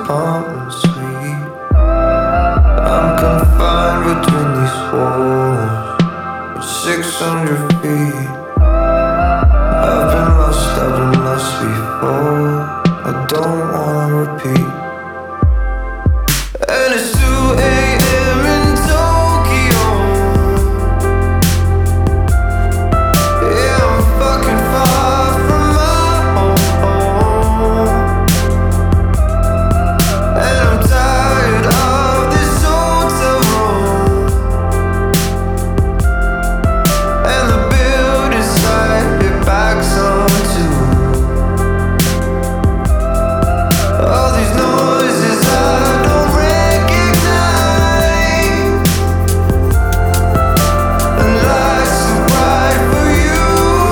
apartment suite. I'm confined between these walls for 600 feet. I've been lost before. I don't wanna repeat. And it's 2 a.m. in Tokyo. Yeah, I'm fucking far from my home. And I'm tired of this hotel room and the building side it backs onto. All these noises I don't recognize, and lights so bright for you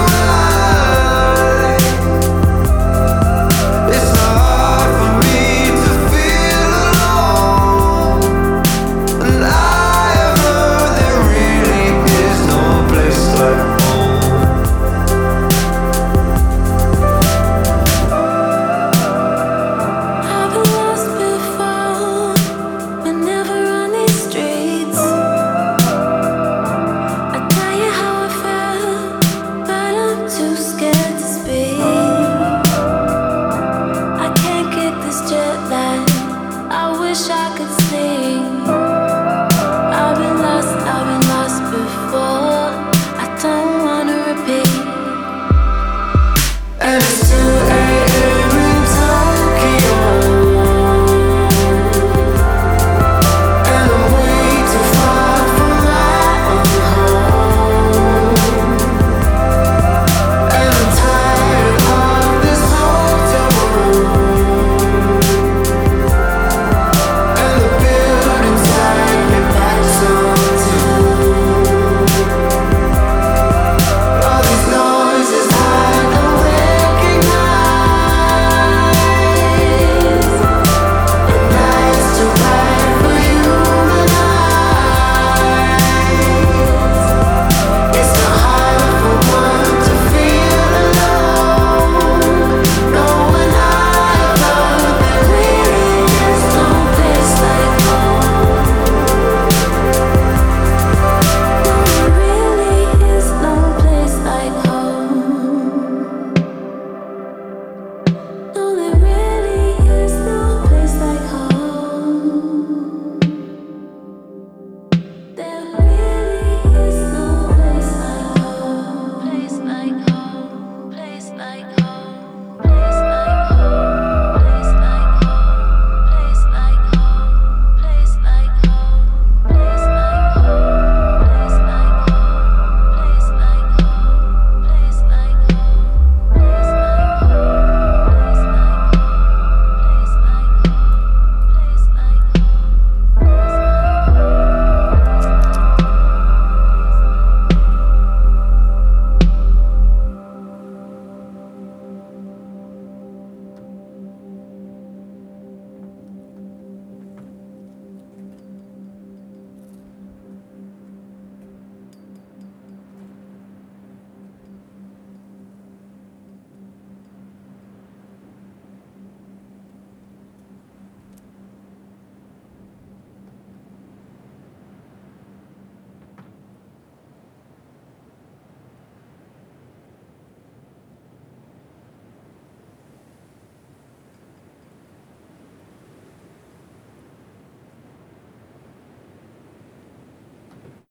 and I. It's not hard for me to feel alone, and I have heard there really is no place like home. I've been lost before, but never on these streets. I tell you how I felt, but I'm too scared to speak. I can't kick this jet lag. I wish I could sleep.